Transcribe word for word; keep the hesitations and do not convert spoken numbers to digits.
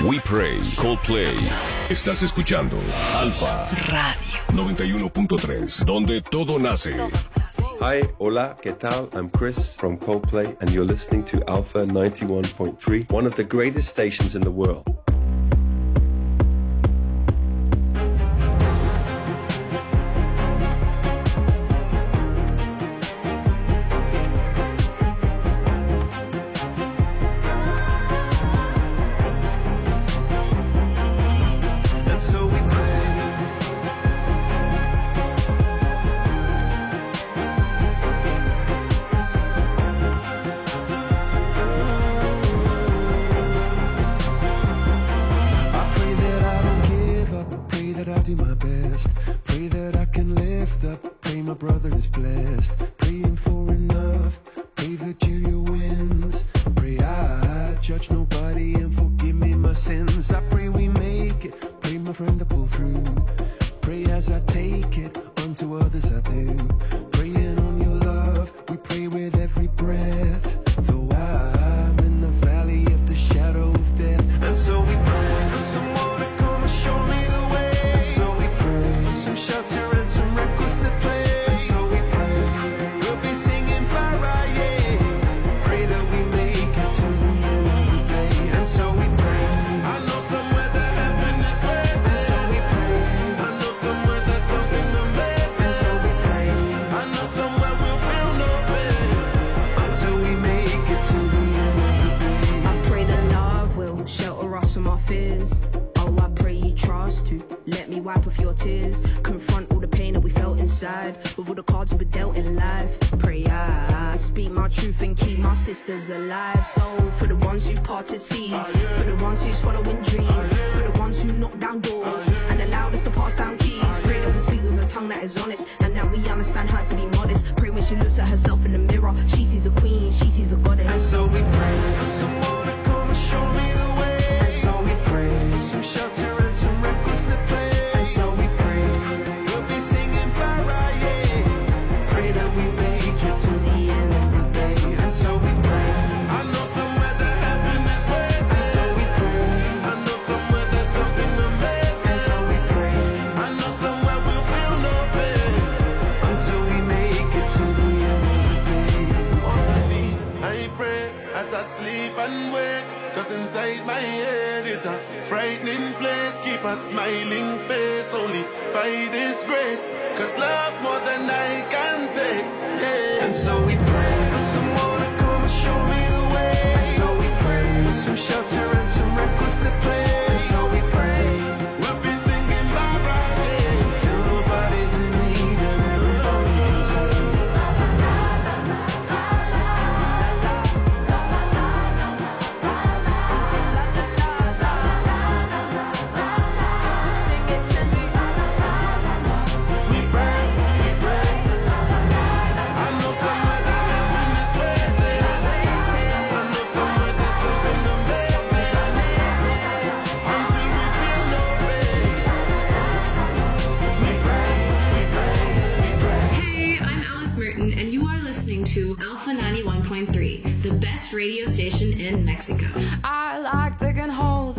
We Pray, Coldplay. Estás escuchando Alfa Radio noventa y uno punto tres, donde todo nace. Hi, hola, ¿qué tal? I'm Chris from Coldplay, and you're listening to Alpha ninety-one point three, one of the greatest stations in the world. Alive, so for the ones who parted seas, for the ones who swallowing dreams, for the ones who knock down doors and allowed us to pass down keys. Pray that we speak with a tongue that is honest, and that we understand how to be modest. Pray when she looks at herself in the mirror, she sees a queen, she sees a goddess. And so we pray for someone to come and show me the way. And so we pray for some shelter and some records to play. And so we pray we'll be singing Mariah. Pray that we make it to the end of the day. And so we pray. Sleep and wake, cause inside my head is a frightening place. Keep a smiling face only by this grace, cause love more than I can take, yeah. And so we pray for someone to come and show me the way. And so we pray for some shelter and some records to play. And so we pray we'll be singing bye bye, yeah, till nobody's in need and everybody can sing. To Alpha ninety-one point three, the best radio station in Mexico. I like big and hold